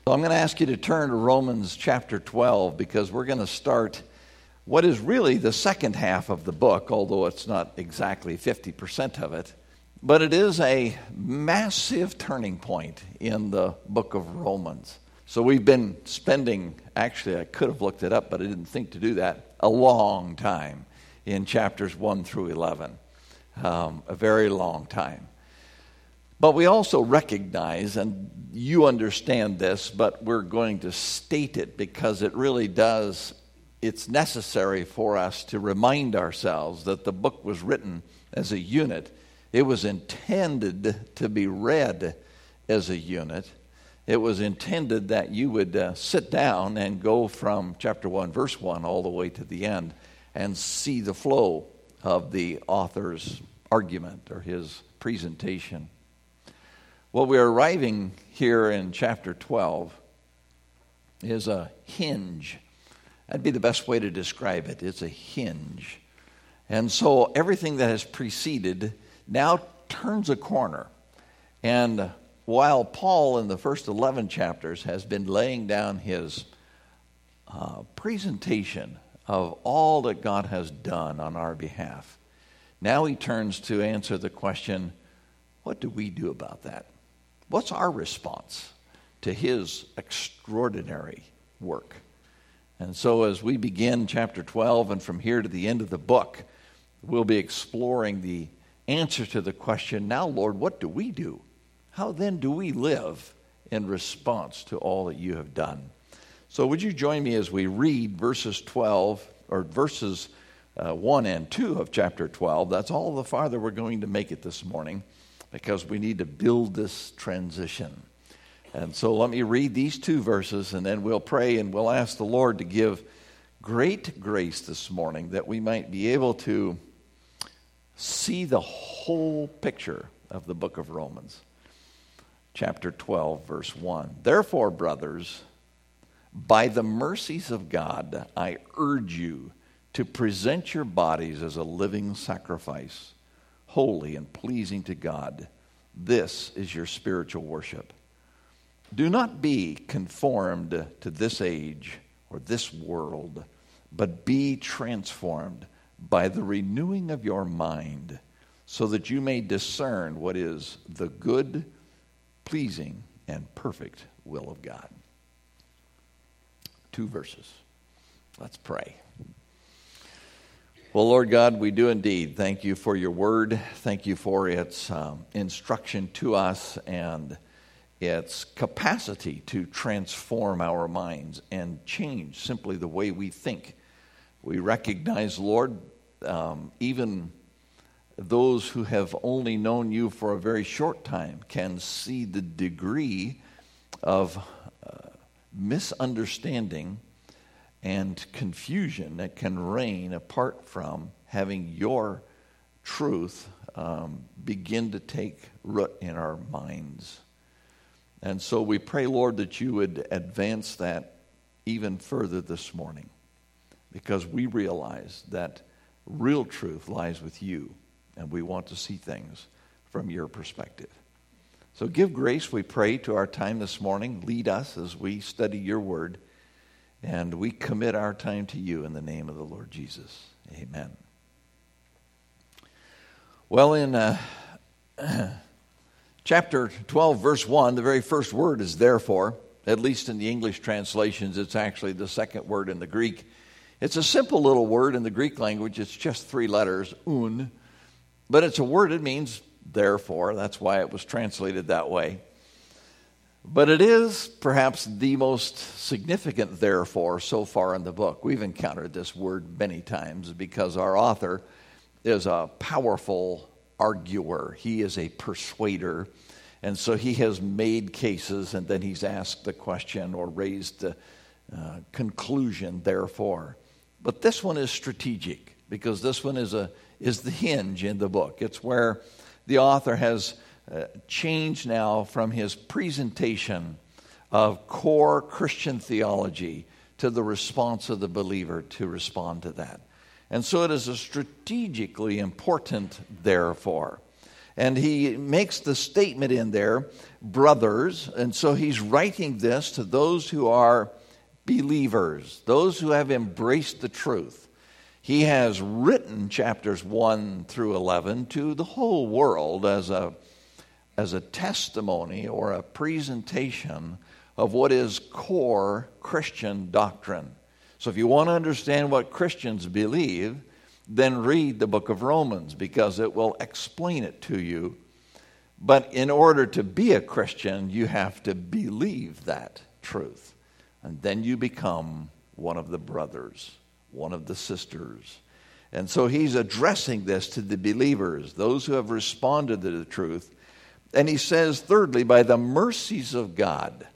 So I'm going to ask you to turn to Romans chapter 12 because we're going to start what is really the second half of the book, although it's not exactly 50% of it. But it is a massive turning point in the book of Romans. So we've been spending, actually I could have looked it up, but I didn't think to do that, a long time in chapters 1 through 11. A very long time. But we also recognize, and you understand this, but we're going to state it because it really does, it's necessary for us to remind ourselves that the book was written as a unit. It was intended to be read as a unit. It was intended that you would sit down and go from chapter 1, verse 1, all the way to the end and see the flow of the author's argument or his presentation. Well, we're arriving here in chapter 12 is a hinge. That'd be the best way to describe it. It's a hinge. And so everything that has preceded now turns a corner. And while Paul in the first 11 chapters has been laying down his presentation of all that God has done on our behalf, now he turns to answer the question, what do we do about that? What's our response to his extraordinary work? And so as we begin chapter 12 and from here to the end of the book, we'll be exploring the answer to the question, now, Lord, what do we do? How then do we live in response to all that you have done? So would you join me as we read verses 1 and 2 of chapter 12. That's all the farther we're going to make it this morning because we need to build this transition. And so let me read these two verses and then we'll pray and we'll ask the Lord to give great grace this morning that we might be able to see the whole picture of the book of Romans. Chapter 12, verse 1. Therefore, brothers, by the mercies of God, I urge you to present your bodies as a living sacrifice, holy and pleasing to God. This is your spiritual worship. Do not be conformed to this age or this world, but be transformed by the renewing of your mind, so that you may discern what is the good, pleasing, and perfect will of God. 2 verses. Let's pray. Well, Lord God, we do indeed thank you for your word. Thank you for its instruction to us and its capacity to transform our minds and change simply the way we think. We recognize, Lord, even those who have only known you for a very short time can see the degree of misunderstanding and confusion that can reign apart from having your truth begin to take root in our minds. And so we pray, Lord, that you would advance that even further this morning, because we realize that real truth lies with you, and we want to see things from your perspective. So give grace, we pray, to our time this morning. Lead us as we study your word, and we commit our time to you in the name of the Lord Jesus. Amen. Well, in chapter 12, verse 1, the very first word is therefore. At least in the English translations, it's actually the second word in the Greek. It's a simple little word in the Greek language. It's just 3 letters, un. But it's a word, it means therefore. That's why it was translated that way. But it is perhaps the most significant therefore so far in the book. We've encountered this word many times because our author is a powerful arguer. He is a persuader. And so he has made cases and then he's asked the question or raised the conclusion, therefore. But this one is strategic because this one is the hinge in the book. It's where the author has changed now from his presentation of core Christian theology to the response of the believer to respond to that. And so it is a strategically important therefore. And he makes the statement in there, brothers, and so he's writing this to those who are believers, those who have embraced the truth. He has written chapters 1 through 11 to the whole world as a testimony or a presentation of what is core Christian doctrine. So if you want to understand what Christians believe, then read the book of Romans, because it will explain it to you. But in order to be a Christian, you have to believe that truth. And then you become one of the brothers, one of the sisters. And so he's addressing this to the believers, those who have responded to the truth. And he says, thirdly, by the mercies of God.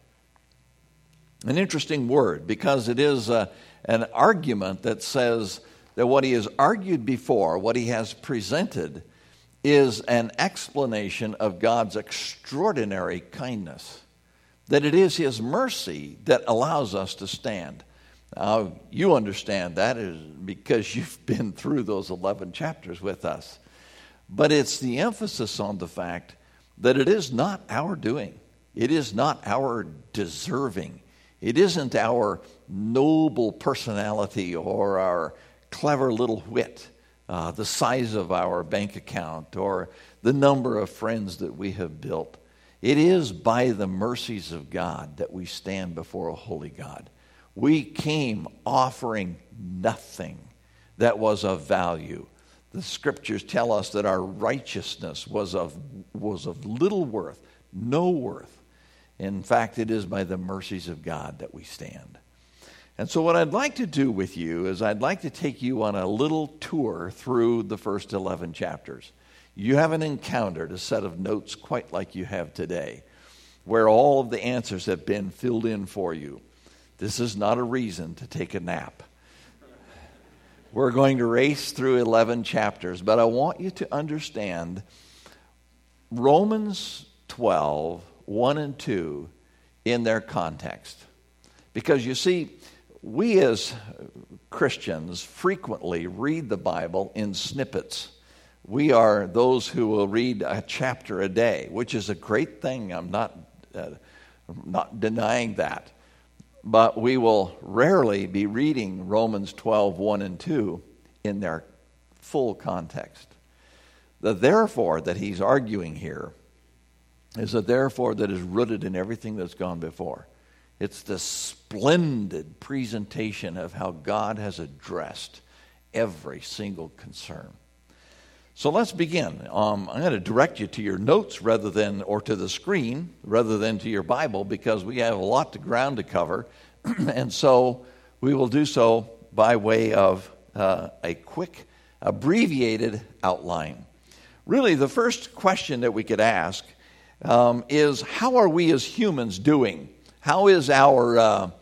An interesting word, because it is an argument that says that what he has argued before, what he has presented, is an explanation of God's extraordinary kindness. That it is his mercy that allows us to stand. Now, you understand that is because you've been through those 11 chapters with us. But it's the emphasis on the fact that it is not our doing. It is not our deserving. It isn't our noble personality or our clever little wit, the size of our bank account, or the number of friends that we have built. It is by the mercies of God that we stand before a holy God. We came offering nothing that was of value. The scriptures tell us that our righteousness was of little worth, no worth. In fact, it is by the mercies of God that we stand. And so what I'd like to do with you is I'd like to take you on a little tour through the first 11 chapters. You haven't encountered a set of notes quite like you have today, where all of the answers have been filled in for you. This is not a reason to take a nap. We're going to race through 11 chapters, but I want you to understand Romans 12, 1 and 2 in their context. Because you see, we as Christians frequently read the Bible in snippets. We are those who will read a chapter a day, which is a great thing. I'm not denying that. But we will rarely be reading Romans 12, 1 and 2 in their full context. The therefore that he's arguing here is a therefore that is rooted in everything that's gone before. It's the splendid presentation of how God has addressed every single concern. So let's begin. I'm going to direct you to your notes or to the screen rather than to your Bible, because we have a lot of ground to cover. And so we will do so by way of a quick, abbreviated outline. Really, the first question that we could ask is, how are we as humans doing? How is the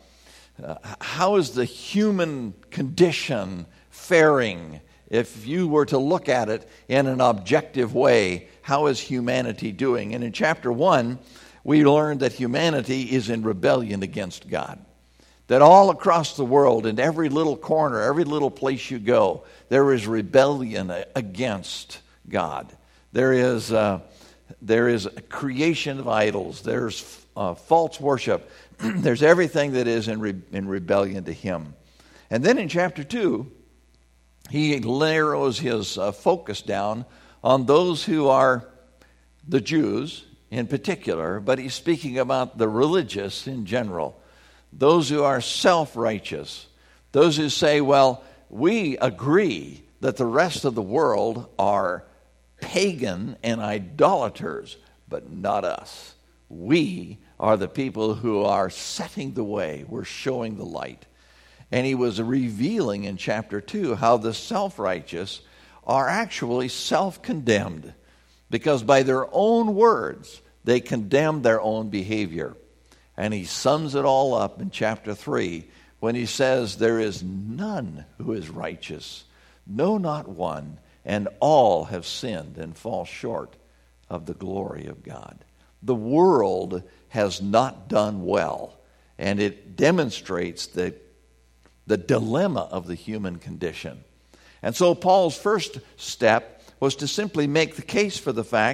human condition faring? If you were to look at it in an objective way, how is humanity doing? And in chapter 1, we learned that humanity is in rebellion against God. That all across the world, in every little corner, every little place you go, there is rebellion against God. There is a creation of idols. There's false worship. There's everything that is in rebellion to him. And then in chapter 2, he narrows his focus down on those who are the Jews in particular, but he's speaking about the religious in general. Those who are self-righteous. Those who say, well, we agree that the rest of the world are pagan and idolaters, but not us. We are the people who are setting the way. We're showing the light. And he was revealing in chapter 2 how the self-righteous are actually self-condemned, because by their own words, they condemn their own behavior. And he sums it all up in chapter 3 when he says, there is none who is righteous, no, not one, and all have sinned and fall short of the glory of God. The world has not done well, and it demonstrates the dilemma of the human condition. And so Paul's first step was to simply make the case for the fact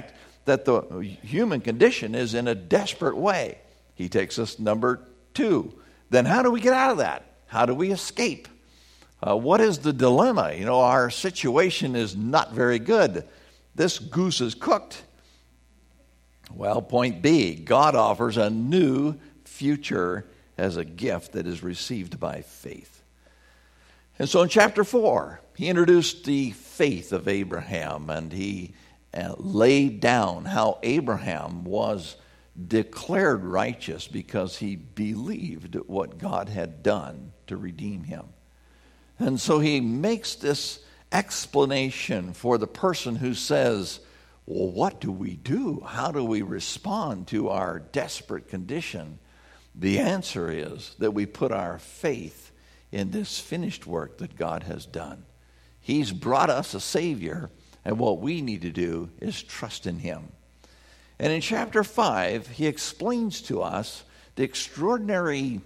that the human condition is in a desperate way. He takes us number 2. Then how do we get out of that? How do we escape? What is the dilemma? Our situation is not very good. This goose is cooked. Well, point B, God offers a new future as a gift that is received by faith. And so in chapter 4, he introduced the faith of Abraham, and he laid down how Abraham was declared righteous because he believed what God had done to redeem him. And so he makes this explanation for the person who says, well, what do we do? How do we respond to our desperate condition? The answer is that we put our faith in this finished work that God has done. He's brought us a Savior, and what we need to do is trust in him. And in chapter 5, he explains to us the extraordinary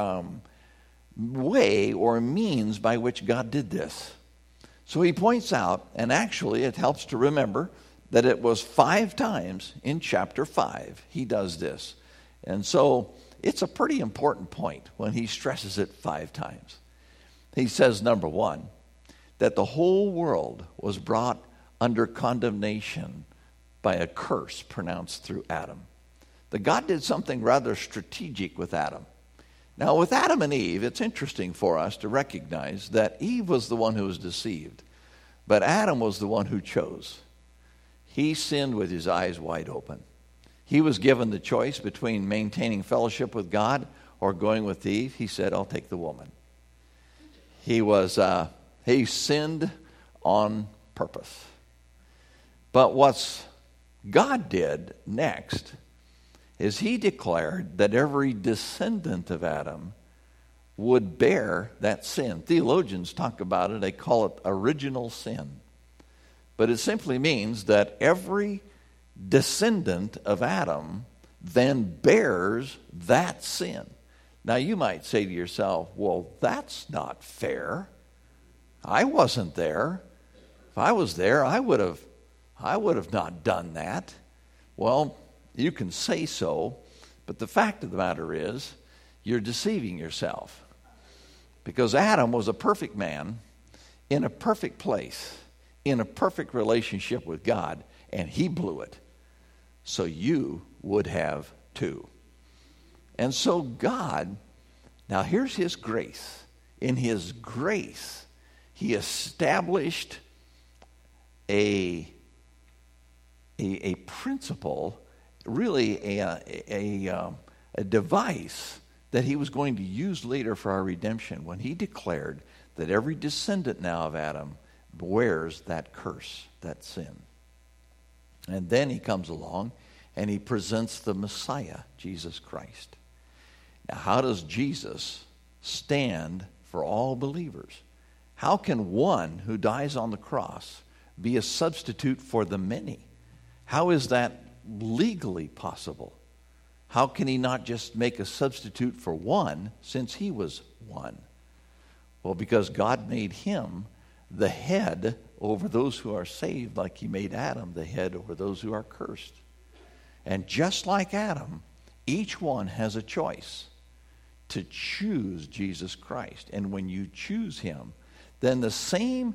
way or means by which God did this. So he points out, and actually it helps to remember, that it was 5 times in chapter 5 he does this. And so it's a pretty important point when he stresses it 5 times. He says, number 1, that the whole world was brought under condemnation by a curse pronounced through Adam. That God did something rather strategic with Adam. Now, with Adam and Eve, it's interesting for us to recognize that Eve was the one who was deceived, but Adam was the one who chose. He sinned with his eyes wide open. He was given the choice between maintaining fellowship with God or going with Eve. He said, I'll take the woman. He sinned on purpose. But what's God did next is he declared that every descendant of Adam would bear that sin. Theologians talk about it. They call it original sin. But it simply means that every descendant of Adam then bears that sin. Now you might say to yourself, well, that's not fair. I wasn't there. If I was there, I would have not done that. Well, you can say so, but the fact of the matter is you're deceiving yourself. Because Adam was a perfect man in a perfect place, in a perfect relationship with God, and he blew it. So you would have too. And so God, now here's his grace. In his grace, he established a principle, really a device that he was going to use later for our redemption when he declared that every descendant now of Adam bears that curse, that sin. And then he comes along and he presents the Messiah, Jesus Christ. Now, how does Jesus stand for all believers? How can one who dies on the cross be a substitute for the many? How is that legally possible? How can he not just make a substitute for one since he was one? Well, because God made him the head over those who are saved, like he made Adam the head over those who are cursed. And just like Adam, each one has a choice to choose Jesus Christ. And when you choose him, then the same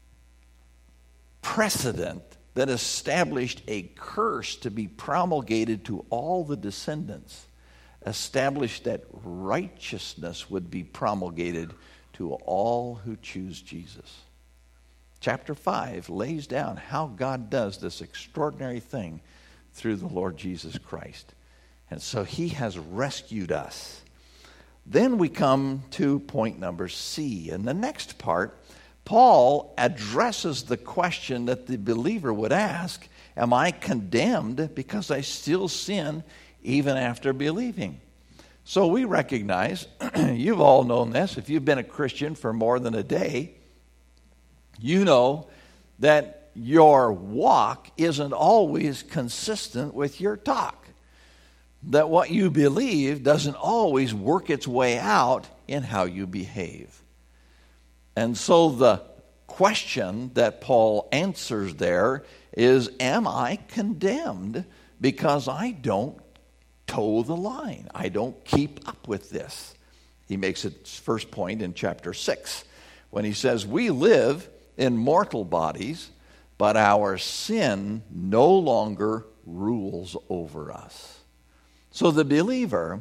precedent that established a curse to be promulgated to all the descendants established that righteousness would be promulgated to all who choose Jesus. Chapter 5 lays down how God does this extraordinary thing through the Lord Jesus Christ. And so he has rescued us. Then we come to point number C. In the next part, Paul addresses the question that the believer would ask, am I condemned because I still sin even after believing? So we recognize, you've all known this, if you've been a Christian for more than a day, you know that your walk isn't always consistent with your talk. That what you believe doesn't always work its way out in how you behave. And so the question that Paul answers there is, am I condemned because I don't toe the line? I don't keep up with this. He makes its first point in chapter 6 when he says, we live in mortal bodies, but our sin no longer rules over us. So the believer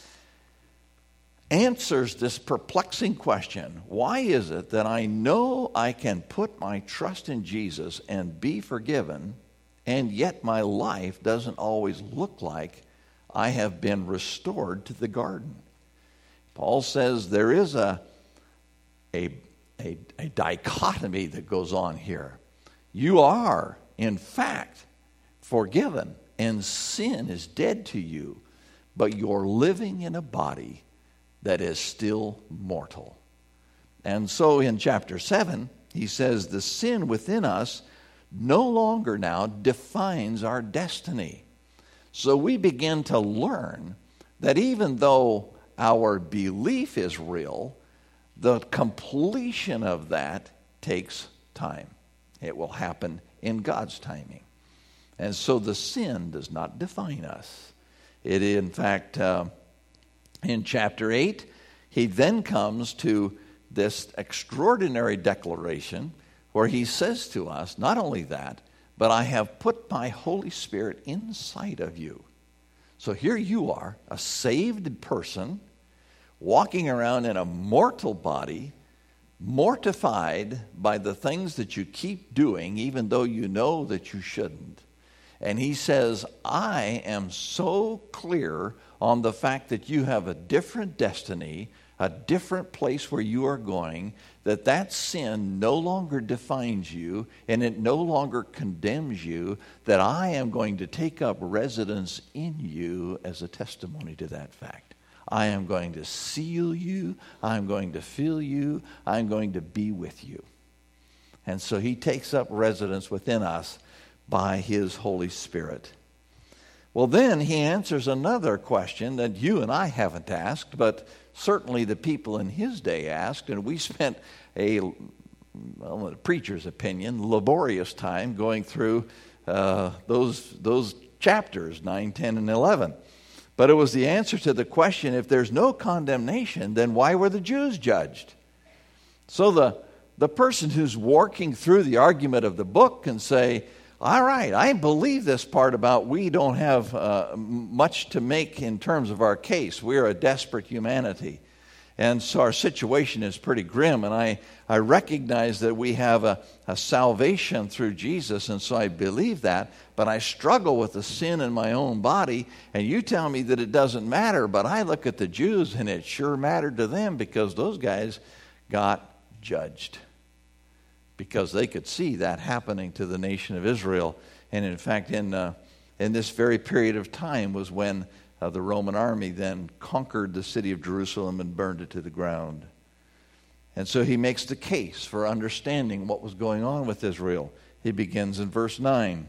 answers this perplexing question: why is it that I know I can put my trust in Jesus and be forgiven, and yet my life doesn't always look like I have been restored to the garden? Paul says there is a dichotomy that goes on here. You are, in fact, forgiven, and sin is dead to you, but you're living in a body that is still mortal. And so in chapter 7, he says the sin within us no longer now defines our destiny. So we begin to learn that even though our belief is real, the completion of that takes time. It will happen in God's timing. And so the sin does not define us. It, in fact, in chapter 8, he then comes to this extraordinary declaration where he says to us, not only that, but I have put my Holy Spirit inside of you. So here you are, a saved person, walking around in a mortal body, mortified by the things that you keep doing, even though you know that you shouldn't. And he says, I am so clear on the fact that you have a different destiny, a different place where you are going, that sin no longer defines you and it no longer condemns you, that I am going to take up residence in you as a testimony to that fact. I am going to seal you. I'm going to fill you. I'm going to be with you. And so he takes up residence within us by his Holy Spirit. Well, then he answers another question that you and I haven't asked, but certainly the people in his day asked, and we spent a preacher's opinion, laborious time going through those chapters, 9, 10, and 11. But it was the answer to the question, if there's no condemnation, then why were the Jews judged? So the person who's working through the argument of the book can say, all right, I believe this part about we don't have much to make in terms of our case. We're a desperate humanity. And so our situation is pretty grim. And I recognize that we have a salvation through Jesus, and so I believe that. But I struggle with the sin in my own body. And you tell me that it doesn't matter, but I look at the Jews, and it sure mattered to them because those guys got judged. Because they could see that happening to the nation of Israel. And in fact, in this very period of time was when the Roman army then conquered the city of Jerusalem and burned it to the ground. And so he makes the case for understanding what was going on with Israel. He begins in verse 9.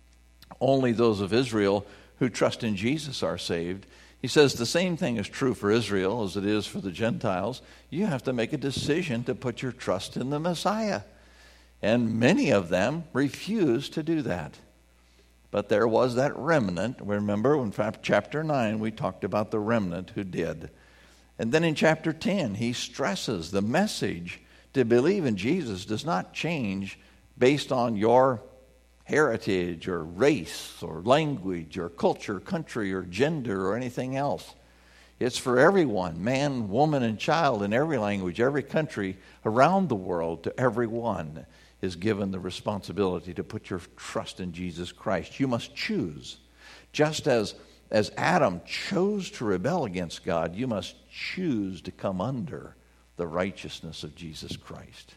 Only those of Israel who trust in Jesus are saved. He says the same thing is true for Israel as it is for the Gentiles. You have to make a decision to put your trust in the Messiah. And many of them refused to do that. But there was that remnant. Remember, in chapter 9, we talked about the remnant who did. And then in chapter 10, he stresses the message to believe in Jesus does not change based on your heritage or race or language or culture, country or gender or anything else. It's for everyone, man, woman, and child, in every language, every country around the world. To everyone is given the responsibility to put your trust in Jesus Christ. You must choose. Just as Adam chose to rebel against God, you must choose to come under the righteousness of Jesus Christ.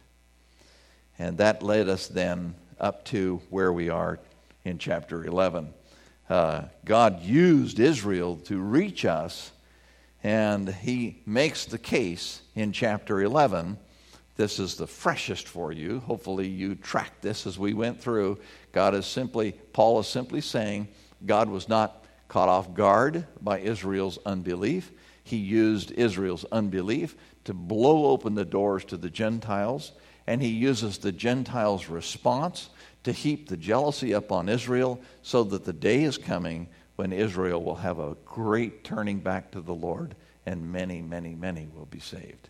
And that led us then up to where we are in chapter 11. God used Israel to reach us, and he makes the case in chapter 11. This is the freshest for you. Hopefully you tracked this as we went through. Paul is simply saying God was not caught off guard by Israel's unbelief. He used Israel's unbelief to blow open the doors to the Gentiles. and he uses the Gentiles' response to heap the jealousy upon Israel, so that the day is coming when Israel will have a great turning back to the Lord, and many, many, many will be saved.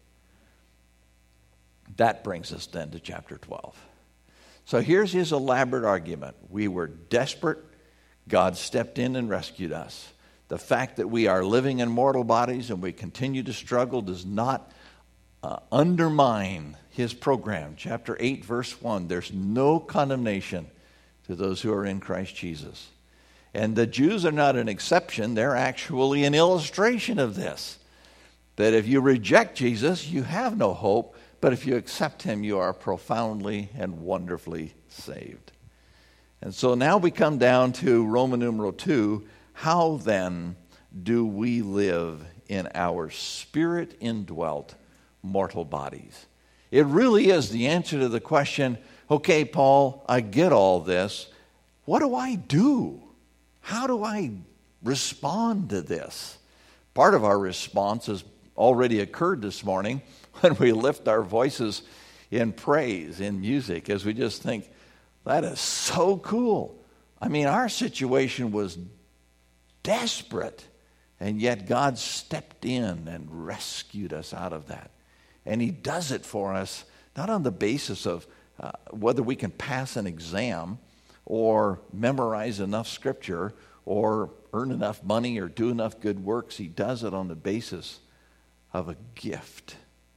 That brings us then to chapter 12. So here's his elaborate argument. We were desperate. God stepped in and rescued us. The fact that we are living in mortal bodies and we continue to struggle does not undermine his program. Chapter 8, verse 1, there's no condemnation to those who are in Christ Jesus. And the Jews are not an exception. They're actually an illustration of this. That if you reject Jesus, you have no hope. But if you accept him, you are profoundly and wonderfully saved. And so now we come down to Roman numeral 2. How then do we live in our spirit indwelt mortal bodies? It really is the answer to the question, okay, Paul, I get all this. What do I do? How do I respond to this? Part of our response has already occurred this morning when we lift our voices in praise, in music, as we just think, that is so cool. I mean, our situation was desperate, and yet God stepped in and rescued us out of that. And he does it for us, not on the basis of whether we can pass an exam or memorize enough scripture or earn enough money or do enough good works. He does it on the basis of a gift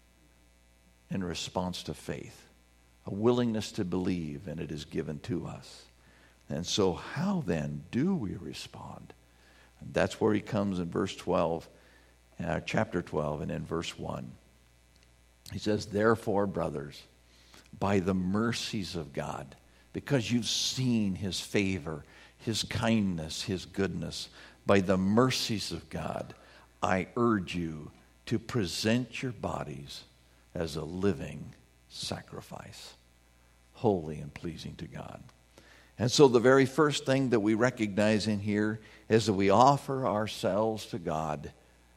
in response to faith, a willingness to believe, and it is given to us. And so how then do we respond? And that's where he comes in verse 12, chapter 12, and in verse 1. He says, therefore, brothers, by the mercies of God, because you've seen his favor, his kindness, his goodness, by the mercies of God, I urge you to present your bodies as a living sacrifice, holy and pleasing to God. And so the very first thing that we recognize in here is that we offer ourselves to God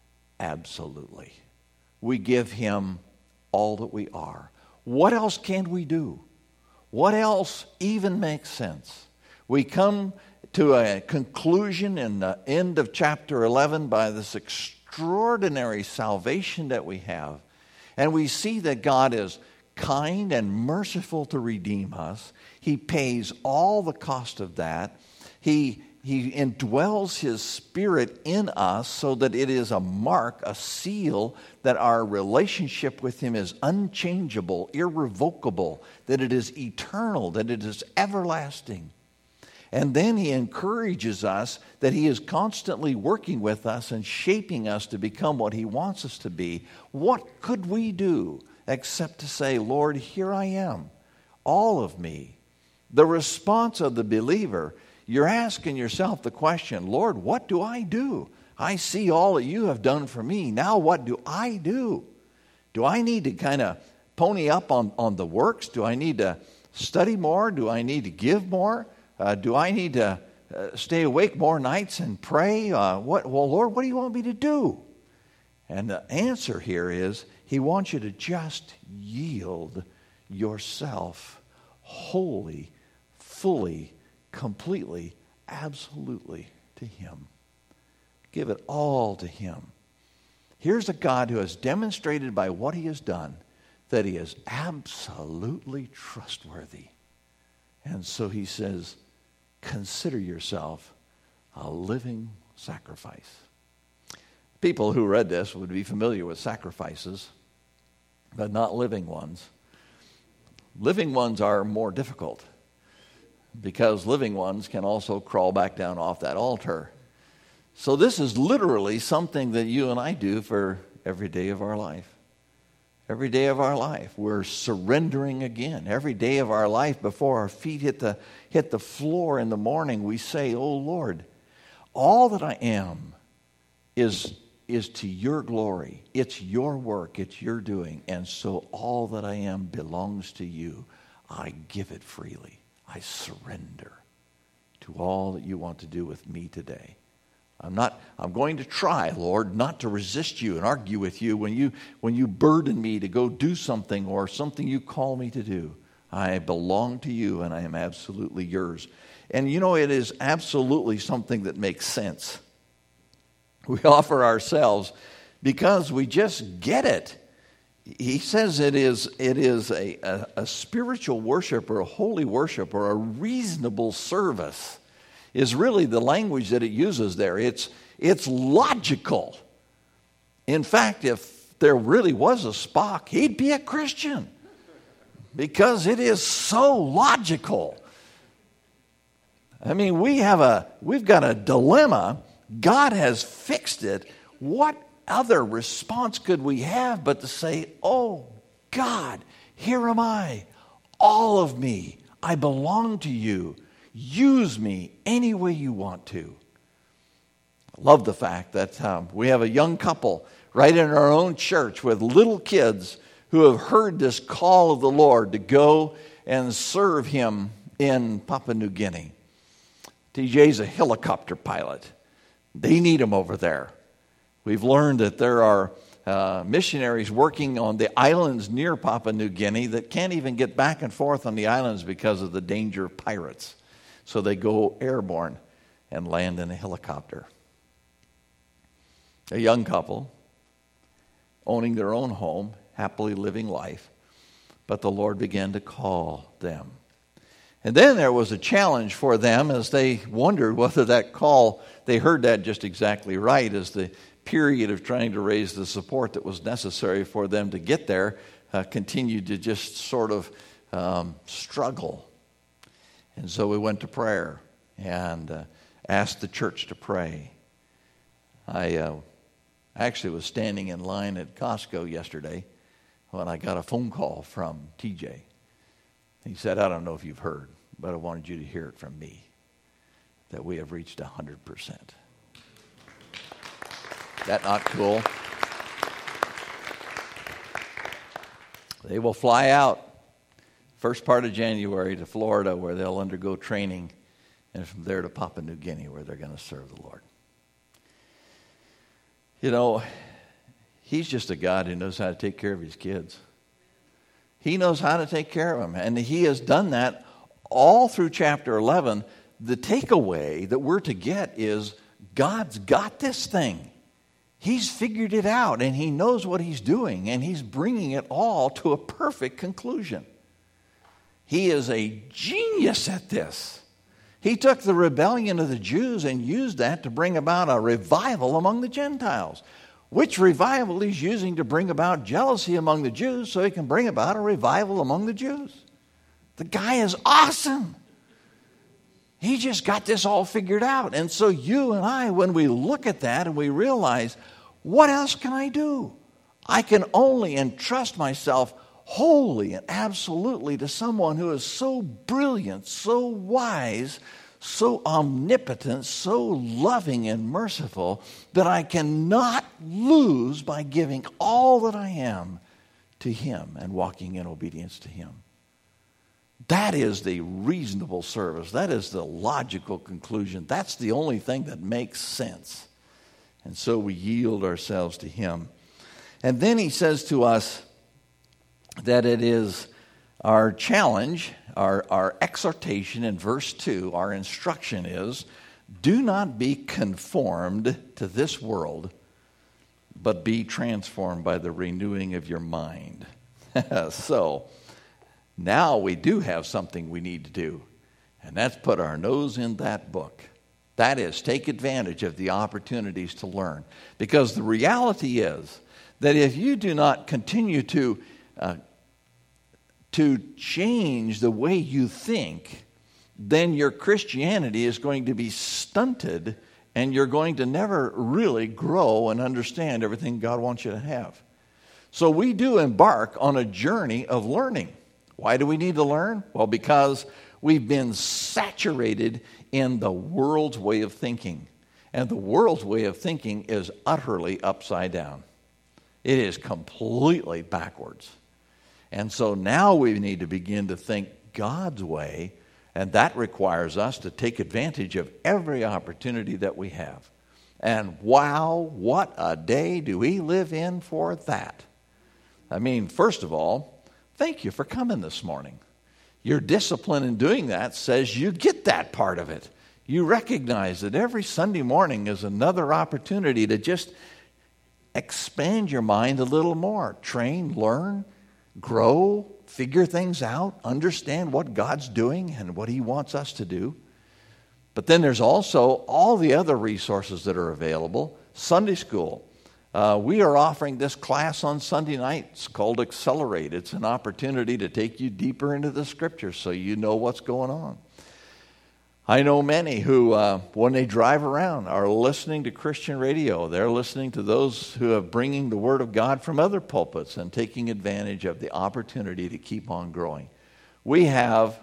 absolutely. We give him all that we are. What else can we do? What else even makes sense? We come to a conclusion in the end of chapter 11 by this extraordinary salvation that we have. And we see that God is kind and merciful to redeem us. He pays all the cost of that. He indwells his spirit in us so that it is a mark, a seal, that our relationship with him is unchangeable, irrevocable, that it is eternal, that it is everlasting. And then he encourages us that he is constantly working with us and shaping us to become what he wants us to be. What could we do except to say, Lord, here I am, all of me? The response of the believer, you're asking yourself the question, Lord, what do I do? I see all that you have done for me. Now what do I do? Do I need to kind of pony up on the works? Do I need to study more? Do I need to give more? Do I need to stay awake more nights and pray? Well, Lord, what do you want me to do? And the answer here is he wants you to just yield yourself wholly, fully, completely, absolutely to him. Give it all to him. Here's a God who has demonstrated by what he has done that he is absolutely trustworthy. And so he says, consider yourself a living sacrifice. People who read this would be familiar with sacrifices, but not living ones. Living ones are more difficult because living ones can also crawl back down off that altar. So this is literally something that you and I do for every day of our life. Every day of our life, we're surrendering again. Every day of our life, before our feet hit the floor in the morning, we say, oh Lord, all that I am is to your glory. It's your work. It's your doing. And so all that I am belongs to you. I give it freely. I surrender to all that you want to do with me today. I'm going to try, Lord, not to resist you and argue with you when you burden me to go do something or something you call me to do. I belong to you and I am absolutely yours. And it is absolutely something that makes sense. We offer ourselves because we just get it. He says it is a spiritual worship or a holy worship or a reasonable service is really the language that it uses there. It's logical. In fact, if there really was a Spock, he'd be a Christian because it is so logical. I mean, we've got a dilemma. God has fixed it. What other response could we have but to say, oh, God, here am I, all of me. I belong to you. Use me any way you want to. I love the fact that we have a young couple right in our own church with little kids who have heard this call of the Lord to go and serve him in Papua New Guinea. TJ's a helicopter pilot. They need him over there. We've learned that there are missionaries working on the islands near Papua New Guinea that can't even get back and forth on the islands because of the danger of pirates. So they go airborne and land in a helicopter. A young couple owning their own home, happily living life, but the Lord began to call them. And then there was a challenge for them as they wondered whether that call, they heard that just exactly right as the period of trying to raise the support that was necessary for them to get there continued to just sort of struggle. And so we went to prayer and asked the church to pray. I actually was standing in line at Costco yesterday when I got a phone call from TJ. He said, I don't know if you've heard, but I wanted you to hear it from me, that we have reached 100%. That not cool? They will fly out first part of January to Florida where they'll undergo training, and from there to Papua New Guinea where they're going to serve the Lord. He's just a God who knows how to take care of his kids. He knows how to take care of them, and he has done that all through chapter 11. The takeaway that we're to get is God's got this thing. He's figured it out, and he knows what he's doing, and he's bringing it all to a perfect conclusion. He is a genius at this. He took the rebellion of the Jews and used that to bring about a revival among the Gentiles, which revival he's using to bring about jealousy among the Jews so he can bring about a revival among the Jews. The guy is awesome. He just got this all figured out. And so you and I, when we look at that and we realize, what else can I do? I can only entrust myself wholly and absolutely to someone who is so brilliant, so wise, so omnipotent, so loving and merciful that I cannot lose by giving all that I am to him and walking in obedience to him. That is the reasonable service. That is the logical conclusion. That's the only thing that makes sense. And so we yield ourselves to him. And then he says to us that it is our challenge, our exhortation in verse 2, our instruction is, do not be conformed to this world, but be transformed by the renewing of your mind. So, now we do have something we need to do, and that's put our nose in that book. That is, take advantage of the opportunities to learn. Because the reality is that if you do not continue to change the way you think, then your Christianity is going to be stunted, and you're going to never really grow and understand everything God wants you to have. So we do embark on a journey of learning. Why do we need to learn? Well, because we've been saturated in the world's way of thinking. And the world's way of thinking is utterly upside down. It is completely backwards. And so now we need to begin to think God's way, and that requires us to take advantage of every opportunity that we have. And wow, what a day do we live in for that. I mean, first of all, thank you for coming this morning. Your discipline in doing that says you get that part of it. You recognize that every Sunday morning is another opportunity to just expand your mind a little more. Train, learn, grow, figure things out, understand what God's doing and what He wants us to do. But then there's also all the other resources that are available. Sunday school. We are offering this class on Sunday nights called Accelerate. It's an opportunity to take you deeper into the Scriptures so you know what's going on. I know many who, when they drive around, are listening to Christian radio. They're listening to those who are bringing the Word of God from other pulpits and taking advantage of the opportunity to keep on growing. We have,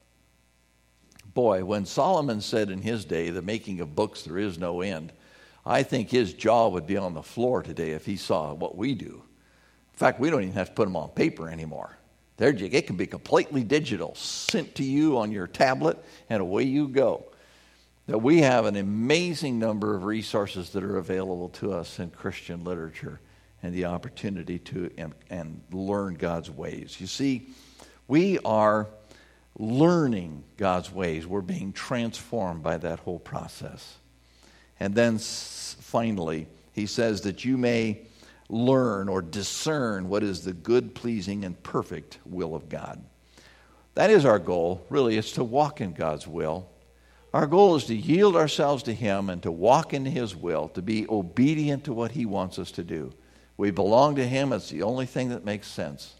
when Solomon said in his day, the making of books there is no end, I think his jaw would be on the floor today if he saw what we do. In fact, we don't even have to put them on paper anymore. It can be completely digital, sent to you on your tablet, and away you go. That we have an amazing number of resources that are available to us in Christian literature and the opportunity to and learn God's ways. You see, we are learning God's ways. We're being transformed by that whole process. And then finally, he says that you may learn or discern what is the good, pleasing, and perfect will of God. That is our goal, really. It's to walk in God's will. Our goal is to yield ourselves to Him and to walk in His will, to be obedient to what He wants us to do. We belong to Him. It's the only thing that makes sense.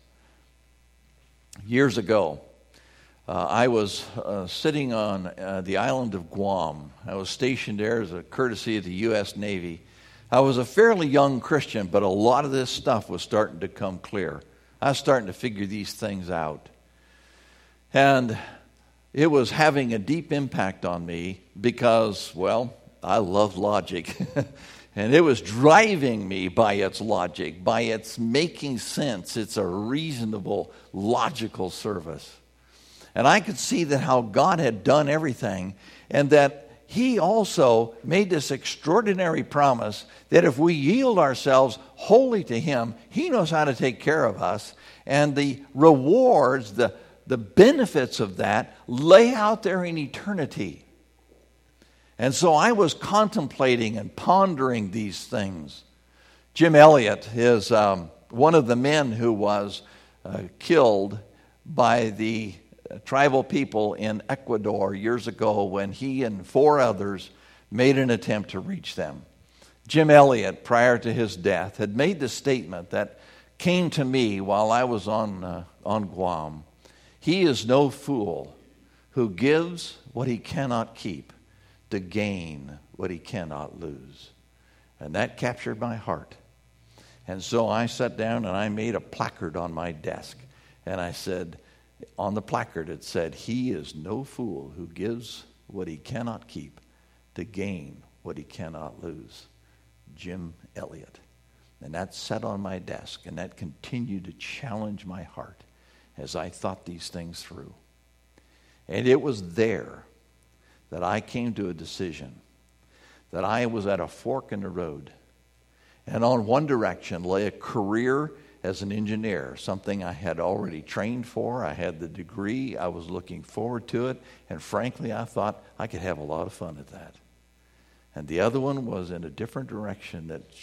Years ago, I was sitting on the island of Guam. I was stationed there as a courtesy of the U.S. Navy. I was a fairly young Christian, but a lot of this stuff was starting to come clear. I was starting to figure these things out. And it was having a deep impact on me because, well, I love logic. And it was driving me by its logic, by its making sense. It's a reasonable, logical service. And I could see that how God had done everything, and that He also made this extraordinary promise that if we yield ourselves wholly to Him, He knows how to take care of us. And the rewards, the benefits of that lay out there in eternity. And so I was contemplating and pondering these things. Jim Elliot is one of the men who was killed by the tribal people in Ecuador years ago when he and 4 others made an attempt to reach them. Jim Elliot, prior to his death, had made the statement that came to me while I was on Guam. He is no fool who gives what he cannot keep to gain what he cannot lose. And that captured my heart. And so I sat down and I made a placard on my desk. And I said, on the placard it said, "He is no fool who gives what he cannot keep to gain what he cannot lose." Jim Elliot. And that sat on my desk, and that continued to challenge my heart as I thought these things through. And it was there that I came to a decision that I was at a fork in the road. And on one direction lay a career as an engineer, something I had already trained for. I had the degree. I was looking forward to it. And frankly, I thought I could have a lot of fun at that. And the other one was in a different direction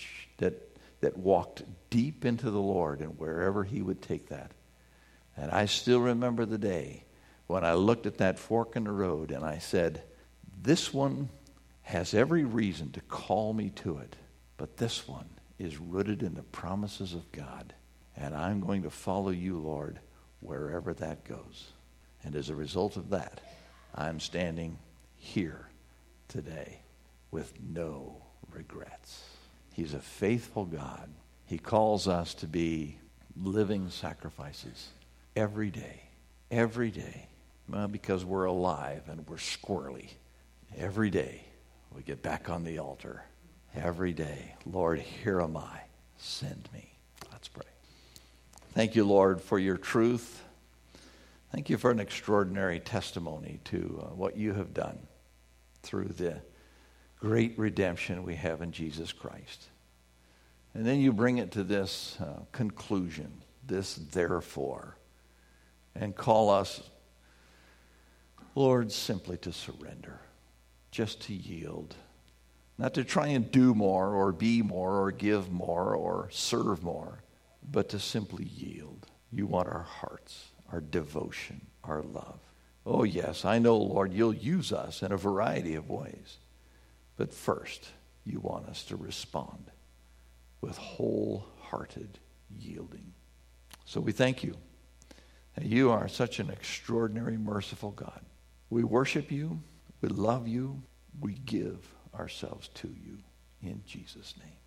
that walked deep into the Lord and wherever He would take that. And I still remember the day when I looked at that fork in the road and I said, this one has every reason to call me to it, but this one is rooted in the promises of God. And I'm going to follow you, Lord, wherever that goes. And as a result of that, I'm standing here today with no regrets. He's a faithful God. He calls us to be living sacrifices every day. Every day. Well, because we're alive and we're squirrely. Every day we get back on the altar. Every day, Lord, here am I. Send me. Let's pray. Thank you, Lord, for your truth. Thank you for an extraordinary testimony to what you have done through the great redemption we have in Jesus Christ. And then you bring it to this conclusion, this therefore, and call us, Lord, simply to surrender, just to yield, not to try and do more or be more or give more or serve more, but to simply yield. You want our hearts, our devotion, our love. Oh yes, I know, Lord, you'll use us in a variety of ways. But first, you want us to respond with wholehearted yielding. So we thank you that you are such an extraordinary, merciful God. We worship you, we love you, we give ourselves to you in Jesus' name.